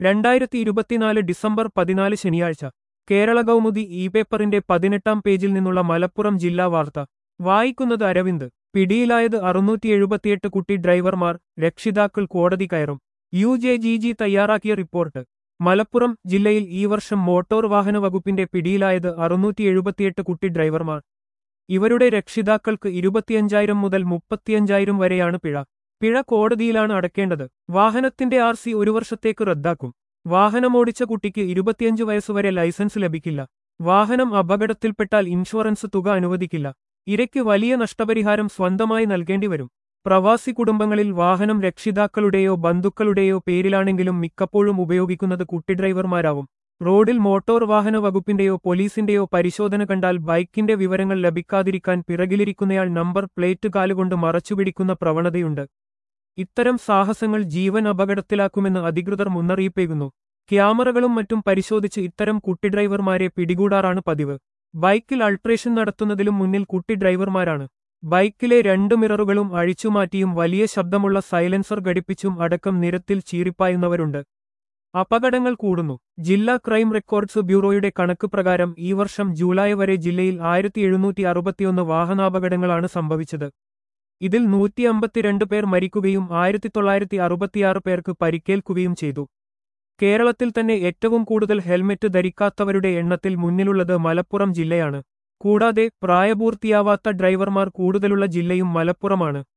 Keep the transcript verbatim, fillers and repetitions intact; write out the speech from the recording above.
രണ്ടായിരത്തി ഇരുപത്തിനാല് ഡിസംബർ പതിനാല് ശനിയാഴ്ച കേരള കൗമുദി ഇ പേപ്പറിന്റെ പതിനെട്ടാം പേജിൽ നിന്നുള്ള മലപ്പുറം ജില്ലാ വാർത്ത വായിക്കുന്നത് അരവിന്ദ്. പിടിയിലായത് അറുന്നൂറ്റി എഴുപത്തിയെട്ട് കുട്ടി ഡ്രൈവർമാർ, രക്ഷിതാക്കൾ കോടതി കയറും. യു ജെ ജി ജി തയ്യാറാക്കിയ റിപ്പോർട്ട്. മലപ്പുറം ജില്ലയിൽ ഈ വർഷം മോട്ടോർ വാഹന വകുപ്പിന്റെ പിടിയിലായത് അറുന്നൂറ്റി എഴുപത്തിയെട്ട് കുട്ടി ഡ്രൈവർമാർ. ഇവരുടെ രക്ഷിതാക്കൾക്ക് ഇരുപത്തിയഞ്ചായിരം മുതൽ മുപ്പത്തിയഞ്ചായിരം വരെയാണ് പിഴ. പിഴ കോടതിയിലാണ് അടക്കേണ്ടത്. വാഹനത്തിന്റെ ആർ സി ഒരു വർഷത്തേക്ക് റദ്ദാക്കും. വാഹനമോടിച്ച കുട്ടിക്ക് ഇരുപത്തിയഞ്ച് വയസ്സുവരെ ലൈസൻസ് ലഭിക്കില്ല. വാഹനം അപകടത്തിൽപ്പെട്ടാൽ ഇൻഷുറൻസ് തുക അനുവദിക്കില്ല. ഇരയ്ക്ക് വലിയ നഷ്ടപരിഹാരം സ്വന്തമായി നൽകേണ്ടിവരും. പ്രവാസി കുടുംബങ്ങളിൽ വാഹനം രക്ഷിതാക്കളുടെയോ ബന്ധുക്കളുടെയോ പേരിലാണെങ്കിലും മിക്കപ്പോഴും ഉപയോഗിക്കുന്നത് കുട്ടി ഡ്രൈവർമാരാവും. റോഡിൽ മോട്ടോർ വാഹന വകുപ്പിന്റെയോ പോലീസിന്റെയോ പരിശോധന കണ്ടാൽ ബൈക്കിന്റെ വിവരങ്ങൾ ലഭിക്കാതിരിക്കാൻ പിറകിലിരിക്കുന്നയാൾ നമ്പർ പ്ലേറ്റ് കാലുകൊണ്ട് മറച്ചുപിടിക്കുന്ന പ്രവണതയുണ്ട്. ഇത്തരം സാഹസങ്ങൾ ജീവൻ അപകടത്തിലാക്കുമെന്ന് അധികൃതർ മുന്നറിയിപ്പേകുന്നു. ക്യാമറകളും മറ്റും പരിശോധിച്ച് ഇത്തരം കുട്ടി ഡ്രൈവർമാരെ പിടികൂടാറാണ് പതിവ്. ബൈക്കിൽ അൾട്രേഷൻ നടത്തുന്നതിലും മുന്നിൽ കുട്ടി ഡ്രൈവർമാരാണ്. ബൈക്കിലെ രണ്ടു മിററുകളും അഴിച്ചുമാറ്റിയും വലിയ ശബ്ദമുള്ള സൈലൻസർ ഘടിപ്പിച്ചും അടക്കം നിരത്തിൽ ചീറിപ്പായുന്നവരുണ്ട്. അപകടങ്ങൾ കൂടുന്നു. ജില്ലാ ക്രൈം റെക്കോർഡ്സ് ബ്യൂറോയുടെ കണക്ക് പ്രകാരം ഈ വർഷം ജൂലൈ വരെ ജില്ലയിൽ ആയിരത്തി എഴുന്നൂറ്റി അറുപത്തിയൊന്ന് വാഹനാപകടങ്ങളാണ് സംഭവിച്ചത്. ഇതിൽ നൂറ്റി അമ്പത്തിരണ്ട് പേർ മരിക്കുകയും ആയിരത്തി തൊള്ളായിരത്തി അറുപത്തിയാറ് പേർക്ക് പരിക്കേൽക്കുകയും ചെയ്തു. കേരളത്തിൽ തന്നെ ഏറ്റവും കൂടുതൽ ഹെൽമെറ്റ് ധരിക്കാത്തവരുടെ എണ്ണത്തിൽ മുന്നിലുള്ളത് മലപ്പുറം ജില്ലയാണ്. കൂടാതെ പ്രായപൂർത്തിയാവാത്ത ഡ്രൈവർമാർ കൂടുതലുള്ള ജില്ലയും മലപ്പുറമാണ്.